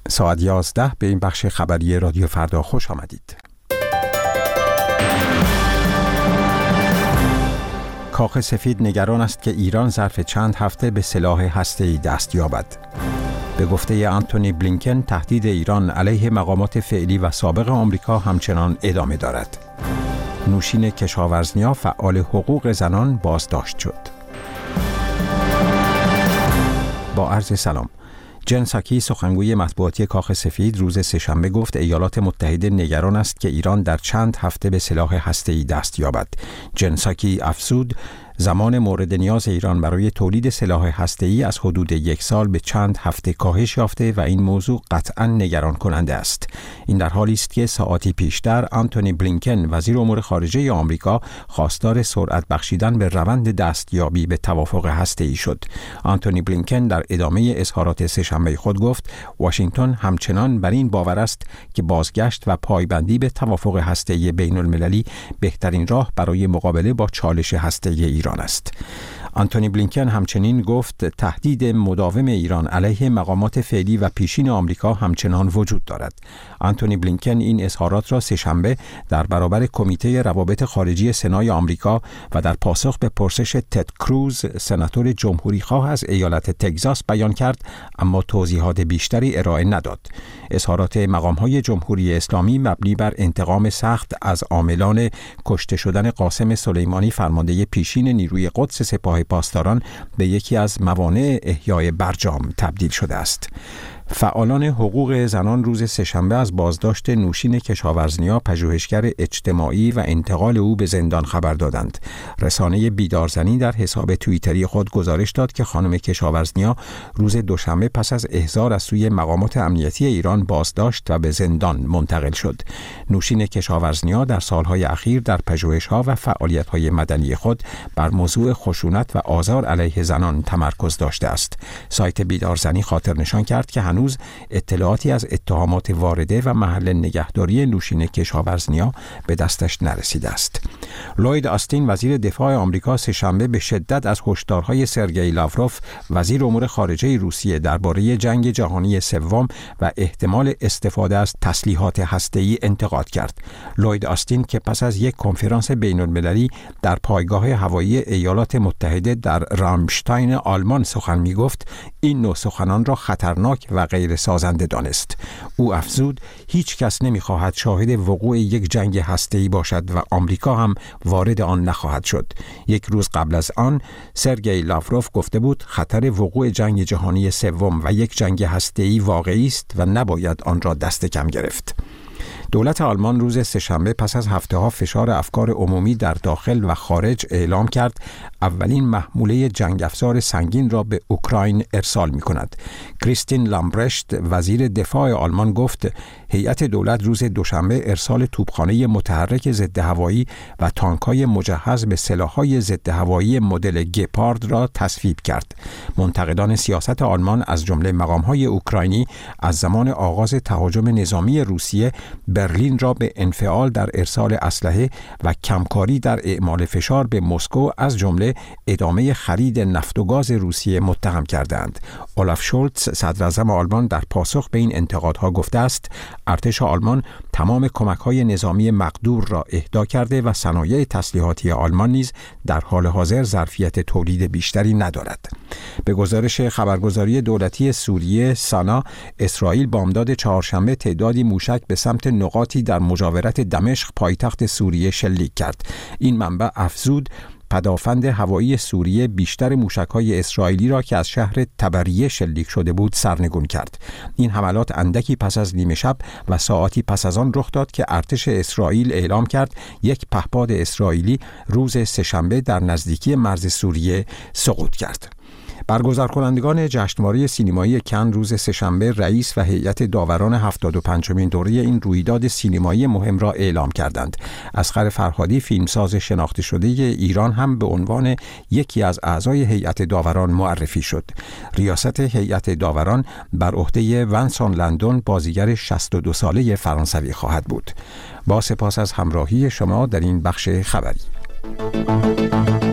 ساعت 11 به این بخش خبری رادیو فردا خوش آمدید. کاخ سفید نگران است که ایران ظرف چند هفته به سلاح هسته‌ای دست یابد. به گفته آنتونی بلینکن، تهدید ایران علیه مقامات فعلی و سابق آمریکا همچنان ادامه دارد. نوشین کشاورزنیا فعال حقوق زنان بازداشت شد. با عرض سلام. جن ساکی، سخنگوی مطبوعاتی کاخ سفید، روز سه‌شنبه گفت ایالات متحده نگران است که ایران در چند هفته به سلاح هسته‌ای دست یابد. جن ساکی افزود زمان مورد نیاز ایران برای تولید سلاح هسته‌ای از حدود 1 سال به چند هفته کاهش یافته و این موضوع قطعاً نگران کننده است. این در حالی است که ساعتی پیشتر آنتونی بلینکن، وزیر امور خارجه آمریکا، خواستار سرعت بخشیدن به روند دستیابی به توافق هسته‌ای شد. آنتونی بلینکن در ادامه اظهارات سه‌شنبه خود گفت واشنگتن همچنان بر این باور است که بازگشت و پایبندی به توافق هسته‌ای بین‌المللی بهترین راه برای مقابله با چالش هسته‌ای ایران است. آنتونی بلینکن همچنین گفت تهدید مداوم ایران علیه مقامات فعلی و پیشین آمریکا همچنان وجود دارد. آنتونی بلینکن این اظهارات را سه‌شنبه در برابر کمیته روابط خارجی سنای آمریکا و در پاسخ به پرسش تد کروز، سناتور جمهوری‌خواه از ایالت تگزاس بیان کرد، اما توضیحات بیشتری ارائه نداد. اظهارات مقام‌های جمهوری اسلامی مبنی بر انتقام سخت از عاملان کشته شدن قاسم سلیمانی، فرمانده پیشین نیروی قدس سپاه پاسداران، به یکی از موانع احیای برجام تبدیل شده است. فعالان حقوق زنان روز سه‌شنبه از بازداشت نوشین کشاورزنیا، پژوهشگر اجتماعی، و انتقال او به زندان خبر دادند. رسانه بیدارزنی در حساب توییتری خود گزارش داد که خانم کشاورزنیا روز دوشنبه پس از احضار از سوی مقامات امنیتی ایران بازداشت و به زندان منتقل شد. نوشین کشاورزنیا در سالهای اخیر در پژوهش‌ها و فعالیت‌های مدنی خود بر موضوع خشونت و آزار علیه زنان تمرکز داشته است. سایت بیدارزنی خاطر نشان کرد که هنوز اطلاعاتی از اتهامات وارده و محل نگهداری نوشین کشاورزنیا به دستش نرسیده است. لوید آستین، وزیر دفاع آمریکا، سه‌شنبه به شدت از هشدارهای سرگئی لاوروف، وزیر امور خارجه روسیه، درباره جنگ جهانی سوم و احتمال استفاده از تسلیحات هسته‌ای انتقاد کرد. لوید آستین که پس از یک کنفرانس بین‌المللی در پایگاه هوایی ایالات متحده در رامشتاین آلمان سخن می‌گفت، این نوع سخنان را خطرناک و غیر سازنده دانست. او افزود هیچ کس نمی‌خواهد شاهد وقوع یک جنگ هسته‌ای باشد و آمریکا هم وارد آن نخواهد شد. یک روز قبل از آن سرگئی لاوروف گفته بود خطر وقوع جنگ جهانی سوم و یک جنگ هسته‌ای واقعی است و نباید آن را دست کم گرفت. دولت آلمان روز سه‌شنبه پس از هفته‌ها فشار افکار عمومی در داخل و خارج اعلام کرد اولین محموله جنگ افزار سنگین را به اوکراین ارسال می‌کند. کریستین لامبرشت، وزیر دفاع آلمان، گفت هیئت دولت روز دوشنبه ارسال توپخانه متحرک ضد هوایی و تانک‌های مجهز به سلاح‌های ضد هوایی مدل گپارد را تصویب کرد. منتقدان سیاست آلمان از جمله مقام‌های اوکراینی از زمان آغاز تهاجم نظامی روسیه برلین را به انفعال در ارسال اسلحه و کمکاری در اعمال فشار به مسکو از جمله ادامه خرید نفت و گاز روسیه متهم کردند. اولاف شولتز، صدراعظم آلمان، در پاسخ به این انتقادها گفته است ارتش آلمان تمام کمک‌های نظامی مقدور را اهدا کرده و صنایع تسلیحاتی آلمان نیز در حال حاضر ظرفیت تولید بیشتری ندارد. به گزارش خبرگزاری دولتی سوریه سانا، اسرائیل بامداد چهارشنبه تعدادی موشک به سمت نقاطی در مجاورت دمشق، پایتخت سوریه، شلیک کرد. این منبع افزود پدافند هوایی سوریه بیشتر موشک‌های اسرائیلی را که از شهر تبریه شلیک شده بود سرنگون کرد. این حملات اندکی پس از نیمه شب و ساعاتی پس از آن رخ داد که ارتش اسرائیل اعلام کرد یک پهپاد اسرائیلی روز سه‌شنبه در نزدیکی مرز سوریه سقوط کرد. برگزارکنندگان جشنواره سینمایی کن روز سه‌شنبه رئیس و هیئت داوران 75مین دوره این رویداد سینمایی مهم را اعلام کردند. اصغر فرهادی، فیلمساز شناخته شده ایران، هم به عنوان یکی از اعضای هیئت داوران معرفی شد. ریاست هیئت داوران بر عهده ونسان لندون، بازیگر 62 ساله فرانسوی خواهد بود. با سپاس از همراهی شما در این بخش خبری.